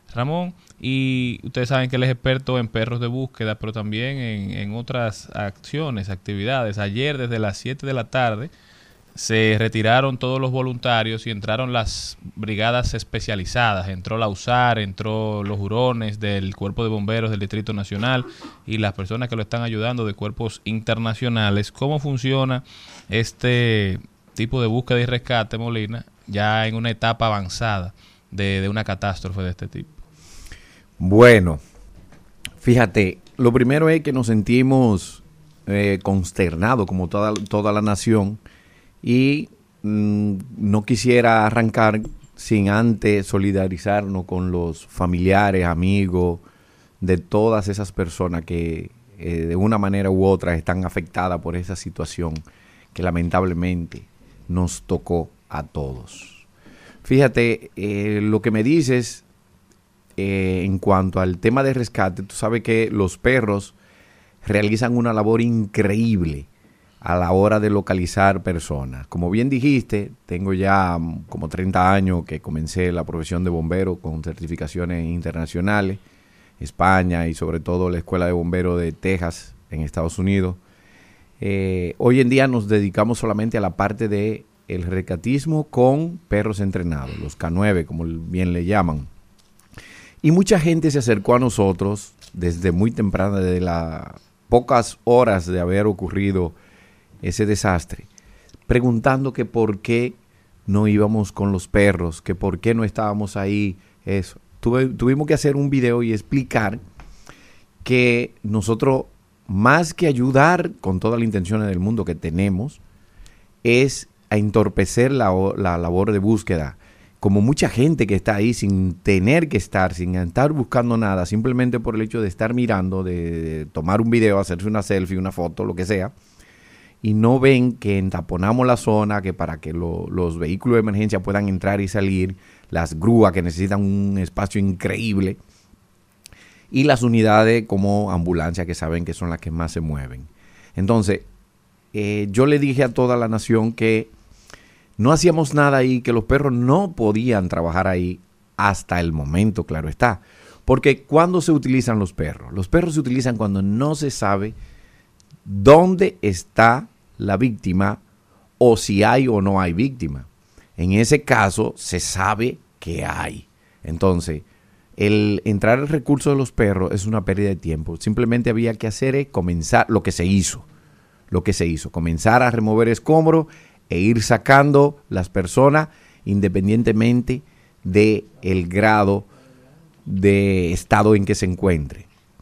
Ramón, y ustedes saben que él es experto en perros de búsqueda, pero también en otras acciones, actividades. Ayer desde las 7 de la tarde se retiraron todos los voluntarios y entraron las brigadas especializadas. Entró la USAR, entró los hurones del Cuerpo de Bomberos del Distrito Nacional y las personas que lo están ayudando de cuerpos internacionales. ¿Cómo funciona este tipo de búsqueda y rescate, Molina, ya en una etapa avanzada de una catástrofe de este tipo? Bueno, fíjate, lo primero es que nos sentimos consternados como toda la nación. Y no quisiera arrancar sin antes solidarizarnos con los familiares, amigos de todas esas personas que de una manera u otra están afectadas por esa situación que lamentablemente nos tocó a todos. Fíjate, lo que me dices en cuanto al tema de rescate, tú sabes que los perros realizan una labor increíble a la hora de localizar personas. Como bien dijiste, tengo ya como 30 años que comencé la profesión de bombero con certificaciones internacionales, España y sobre todo la Escuela de Bomberos de Texas en Estados Unidos. Hoy en día nos dedicamos solamente a la parte de el rescatismo con perros entrenados, los K9 como bien le llaman. Y mucha gente se acercó a nosotros desde muy temprana, desde las pocas horas de haber ocurrido ese desastre, preguntando que por qué no íbamos con los perros, que por qué no estábamos ahí, eso. Tuvimos que hacer un video y explicar que nosotros, más que ayudar con toda la intención del mundo que tenemos, es a entorpecer la labor de búsqueda. Como mucha gente que está ahí sin tener que estar, sin estar buscando nada, simplemente por el hecho de estar mirando, de tomar un video, hacerse una selfie, una foto, lo que sea, y no ven que entaponamos la zona, que para que los vehículos de emergencia puedan entrar y salir, las grúas que necesitan un espacio increíble, y las unidades como ambulancia que saben que son las que más se mueven. Entonces, yo le dije a toda la nación que no hacíamos nada ahí, que los perros no podían trabajar ahí hasta el momento, claro está. Porque ¿cuándo se utilizan los perros? Los perros se utilizan cuando no se sabe dónde está la víctima o si hay o no hay víctima. En ese caso se sabe que hay. Entonces, el entrar al recurso de los perros es una pérdida de tiempo. Simplemente había que hacer comenzar lo que se hizo. Comenzar a remover escombros e ir sacando las personas independientemente del grado de estado en que se encuentre.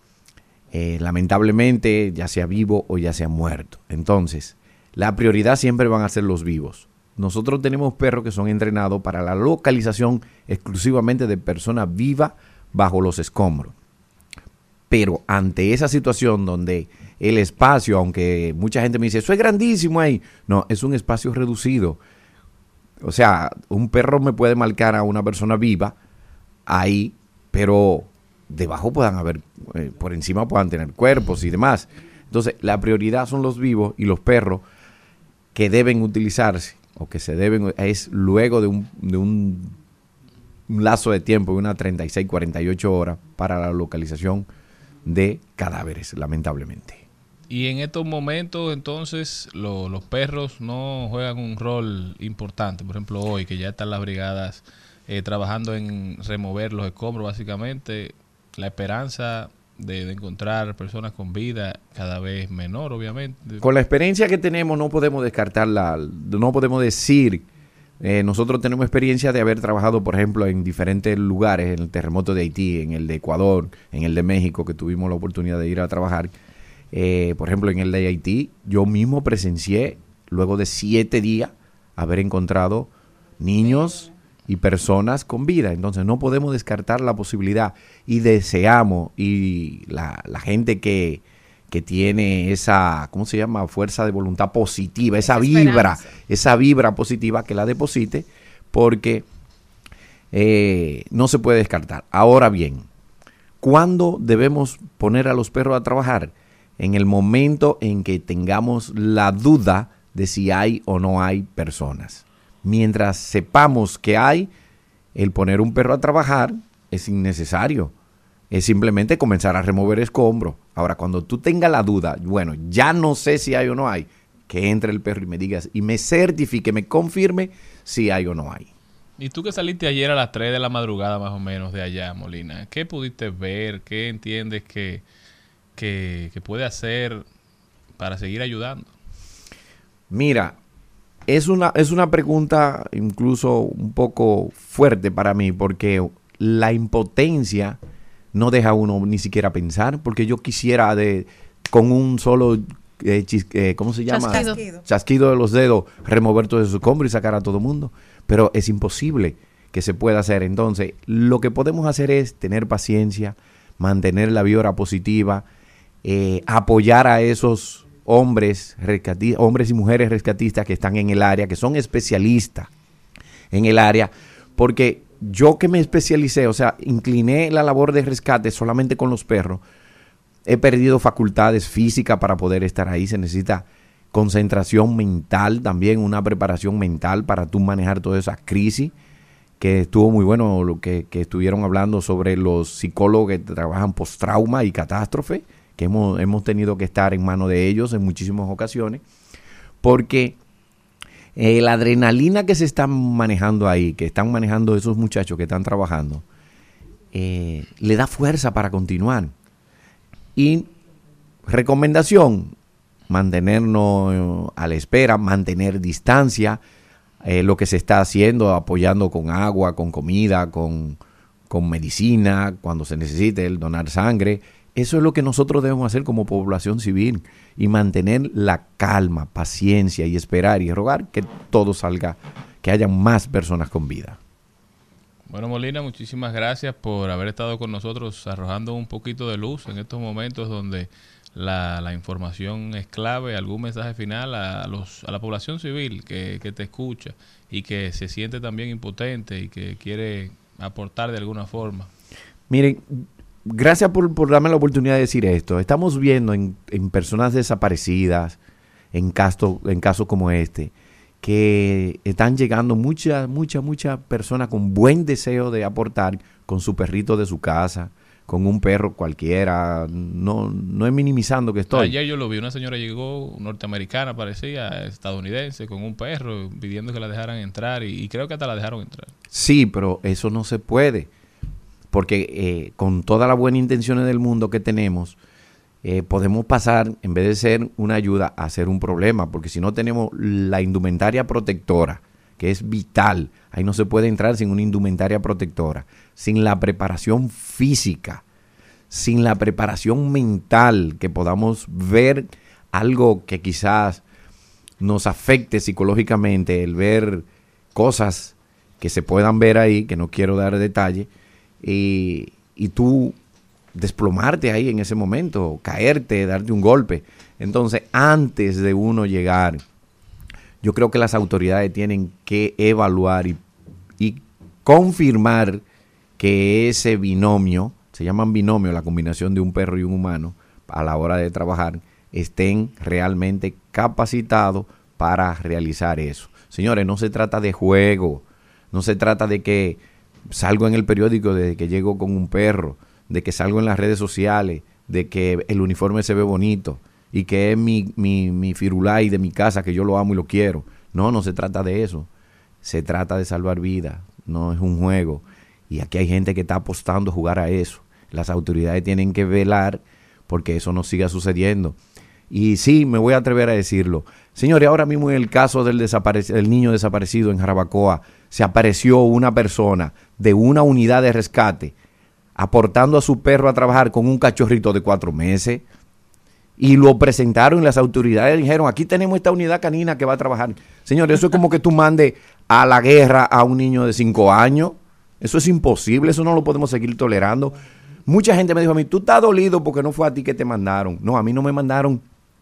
Lamentablemente, ya sea vivo o ya sea muerto. Entonces, la prioridad siempre van a ser los vivos. Nosotros tenemos perros que son entrenados para la localización exclusivamente de personas vivas bajo los escombros. Pero ante esa situación donde el espacio, aunque mucha gente me dice, eso es grandísimo ahí, no, es un espacio reducido. O sea, un perro me puede marcar a una persona viva ahí, pero debajo puedan haber, por encima puedan tener cuerpos y demás. Entonces, la prioridad son los vivos y los perros que deben utilizarse o que se deben, es luego de un lazo de tiempo de unas 36, 48 horas para la localización de cadáveres, lamentablemente. Y en estos momentos, entonces, los perros no juegan un rol importante. Por ejemplo, hoy que ya están las brigadas trabajando en remover los escombros, básicamente, la esperanza de encontrar personas con vida cada vez menor, obviamente. Con la experiencia que tenemos no podemos descartarla, no podemos decir. Nosotros tenemos experiencia de haber trabajado, por ejemplo, en diferentes lugares, en el terremoto de Haití, en el de Ecuador, en el de México, que tuvimos la oportunidad de ir a trabajar. Por ejemplo, en el de Haití, yo mismo presencié, luego de 7 días, haber encontrado niños y personas con vida. Entonces no podemos descartar la posibilidad y deseamos, y la gente que tiene esa, ¿cómo se llama? Fuerza de voluntad positiva, esa vibra positiva, que la deposite, porque no se puede descartar. Ahora bien, ¿cuándo debemos poner a los perros a trabajar? En el momento en que tengamos la duda de si hay o no hay personas. Mientras sepamos que hay, el poner un perro a trabajar es innecesario. Es simplemente comenzar a remover escombros. Ahora, cuando tú tengas la duda, bueno, ya no sé si hay o no hay, que entre el perro y me digas, y me certifique, me confirme si hay o no hay. Y tú que saliste ayer a las 3 de la madrugada más o menos de allá, Molina, ¿qué pudiste ver? ¿Qué entiendes que puede hacer para seguir ayudando? Mira, es una pregunta incluso un poco fuerte para mí, porque la impotencia no deja a uno ni siquiera pensar, porque yo quisiera con un solo ¿cómo se llama? Chasquido de los dedos, remover todo esos escombros y sacar a todo el mundo. Pero es imposible que se pueda hacer. Entonces, lo que podemos hacer es tener paciencia, mantener la vibra positiva, apoyar a esos hombres y mujeres rescatistas que están en el área, que son especialistas en el área, porque yo que me especialicé, o sea, incliné la labor de rescate solamente con los perros, he perdido facultades físicas para poder estar ahí. Se necesita concentración mental también, una preparación mental para tú manejar toda esa crisis, que estuvo muy bueno lo que estuvieron hablando sobre los psicólogos que trabajan post-trauma y catástrofe, que hemos tenido que estar en manos de ellos en muchísimas ocasiones, porque la adrenalina que se está manejando ahí, que están manejando esos muchachos que están trabajando, le da fuerza para continuar. Y recomendación, mantenernos a la espera, mantener distancia, lo que se está haciendo, apoyando con agua, con comida, con medicina, cuando se necesite, el donar sangre. Eso es lo que nosotros debemos hacer como población civil, y mantener la calma, paciencia y esperar y rogar que todo salga, que haya más personas con vida. Bueno, Molina, muchísimas gracias por haber estado con nosotros arrojando un poquito de luz en estos momentos donde la información es clave. ¿Algún mensaje final a la población civil que te escucha y que se siente también impotente y que quiere aportar de alguna forma? Miren, gracias por darme la oportunidad de decir esto. Estamos viendo en personas desaparecidas, en casos como este, que están llegando muchas personas con buen deseo de aportar, con su perrito de su casa, con un perro cualquiera. No es minimizando que estoy. Ayer yo lo vi, una señora llegó, norteamericana parecía, estadounidense, con un perro, pidiendo que la dejaran entrar, y creo que hasta la dejaron entrar. Sí, pero eso no se puede, porque con todas las buenas intenciones del mundo que tenemos, podemos pasar, en vez de ser una ayuda, a ser un problema, porque si no tenemos la indumentaria protectora, que es vital, ahí no se puede entrar sin una indumentaria protectora, sin la preparación física, sin la preparación mental, que podamos ver algo que quizás nos afecte psicológicamente, el ver cosas que se puedan ver ahí, que no quiero dar detalle, y tú desplomarte ahí en ese momento, caerte, darte un golpe. Entonces, antes de uno llegar, yo creo que las autoridades tienen que evaluar y confirmar que ese binomio, se llaman binomio, la combinación de un perro y un humano, a la hora de trabajar, estén realmente capacitados para realizar eso. Señores, no se trata de juego, no se trata de que salgo en el periódico de que llego con un perro, de que salgo en las redes sociales, de que el uniforme se ve bonito y que es mi firulai de mi casa, que yo lo amo y lo quiero. No se trata de eso. Se trata de salvar vidas, no es un juego. Y aquí hay gente que está apostando a jugar a eso. Las autoridades tienen que velar porque eso no siga sucediendo. Y sí, me voy a atrever a decirlo. Señores, ahora mismo en el caso del niño desaparecido en Jarabacoa, se apareció una persona de una unidad de rescate aportando a su perro a trabajar con un cachorrito de 4 meses, y lo presentaron y las autoridades dijeron, aquí tenemos esta unidad canina que va a trabajar. Señores, eso es como que tú mandes a la guerra a un niño de 5 años. Eso es imposible, eso no lo podemos seguir tolerando. Mucha gente me dijo a mí, tú estás dolido porque no fue a ti que te mandaron. No, a mí no me mandaron.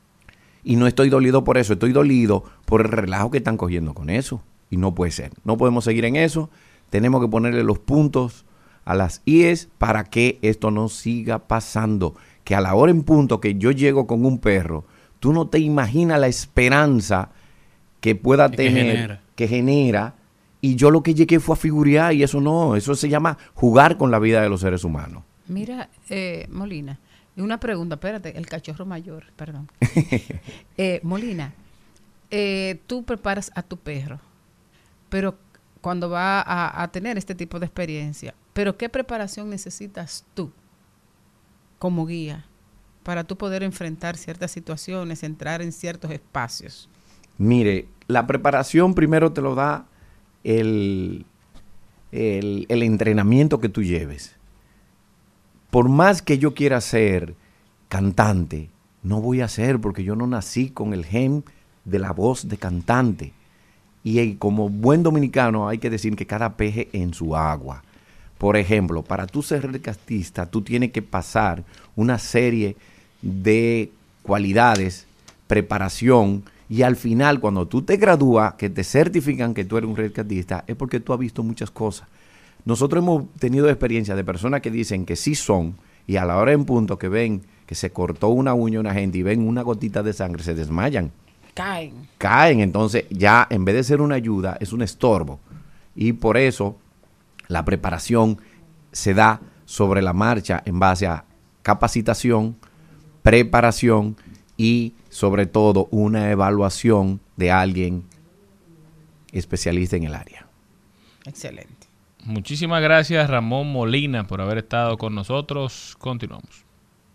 Y no estoy dolido por eso, estoy dolido por el relajo que están cogiendo con eso. Y no puede ser, no podemos seguir en eso. Tenemos que ponerle los puntos a las IES para que esto no siga pasando. Que a la hora en punto que yo llego con un perro, tú no te imaginas la esperanza que pueda tener, que genera, Y yo lo que llegué fue a figurear y eso no, eso se llama jugar con la vida de los seres humanos. Mira, Molina, y una pregunta, espérate, el cachorro mayor, perdón. Molina, tú preparas a tu perro, pero cuando va a tener este tipo de experiencia, pero ¿qué preparación necesitas tú como guía para tú poder enfrentar ciertas situaciones, entrar en ciertos espacios? Mire, la preparación primero te lo da el entrenamiento que tú lleves. Por más que yo quiera ser cantante, no voy a ser porque yo no nací con el gen de la voz de cantante. Y como buen dominicano hay que decir que cada peje en su agua. Por ejemplo, para tú ser rescatista, tú tienes que pasar una serie de cualidades, preparación, y al final, cuando tú te gradúas, que te certifican que tú eres un rescatista, es porque tú has visto muchas cosas. Nosotros hemos tenido experiencia de personas que dicen que sí son, y a la hora en punto que ven que se cortó una uña a una gente y ven una gotita de sangre, se desmayan. Caen, entonces ya en vez de ser una ayuda, es un estorbo. Y por eso la preparación se da sobre la marcha en base a capacitación, preparación y sobre todo una evaluación de alguien especialista en el área. Excelente. Muchísimas gracias, Ramón Molina, por haber estado con nosotros. Continuamos.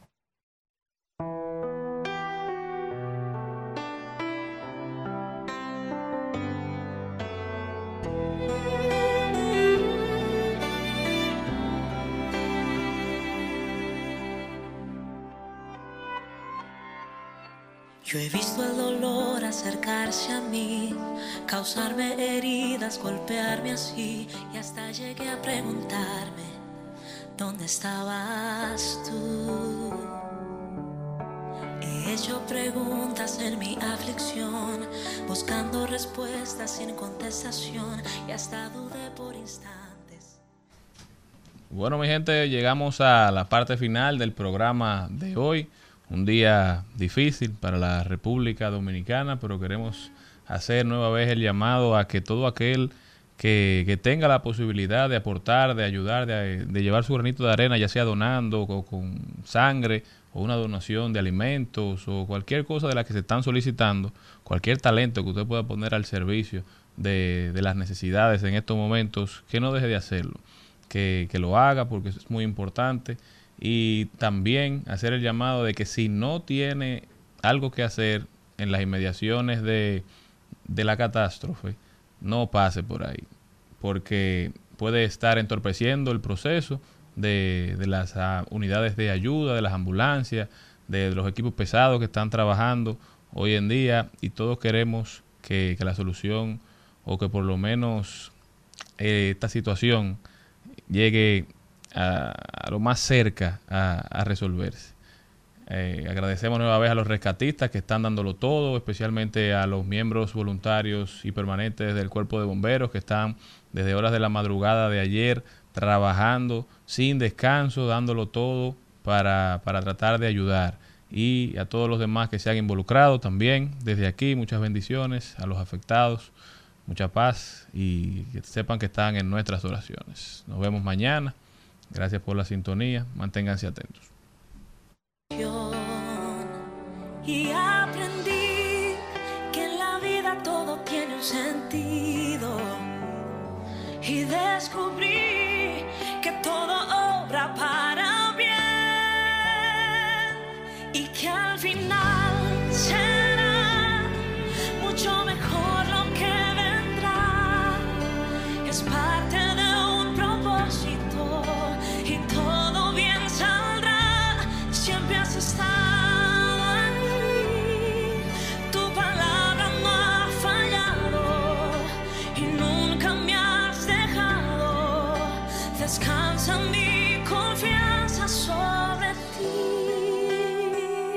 Yo he visto el dolor acercarse a mí, causarme heridas, golpearme así, y hasta llegué a preguntarme, ¿dónde estabas tú? He hecho preguntas en mi aflicción, buscando respuestas sin contestación, y hasta dudé por instantes. Bueno, mi gente, llegamos a la parte final del programa de hoy. Un día difícil para la República Dominicana, pero queremos hacer nueva vez el llamado a que todo aquel que tenga la posibilidad de aportar, de ayudar, de llevar su granito de arena, ya sea donando con sangre o una donación de alimentos o cualquier cosa de la que se están solicitando, cualquier talento que usted pueda poner al servicio de las necesidades en estos momentos, que no deje de hacerlo, que lo haga porque es muy importante. Y también hacer el llamado de que si no tiene algo que hacer en las inmediaciones de la catástrofe, no pase por ahí, porque puede estar entorpeciendo el proceso de las unidades de ayuda, de las ambulancias, de los equipos pesados que están trabajando hoy en día, y todos queremos que la solución, o que por lo menos esta situación llegue a lo más cerca a resolverse. Agradecemos nueva vez a los rescatistas que están dándolo todo, especialmente a los miembros voluntarios y permanentes del Cuerpo de Bomberos que están desde horas de la madrugada de ayer trabajando sin descanso, dándolo todo para tratar de ayudar, y a todos los demás que se han involucrado también. Desde aquí, muchas bendiciones a los afectados, mucha paz, y que sepan que están en nuestras oraciones. Nos vemos mañana. Gracias por la sintonía. Manténganse atentos. Y aprendí que en la vida todo tiene un sentido. Y descubrí que todo obra para bien. Y que al final será mucho mejor lo que vendrá. Es parte de un propósito. Y todo bien saldrá, siempre has estado ahí. Tu palabra no ha fallado y nunca me has dejado. Descansa mi confianza sobre ti.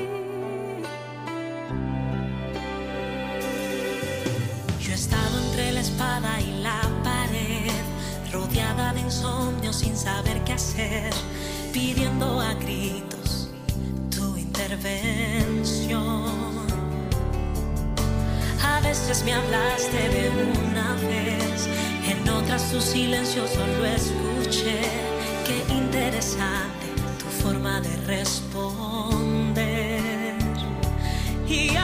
Yo he estado entre la espada y la pared, rodeada de insomnio sin saber qué hacer, pidiendo a gritos tu intervención. A veces me hablaste de una vez En otras tu silencio solo escuché. Qué interesante tu forma de responder. Y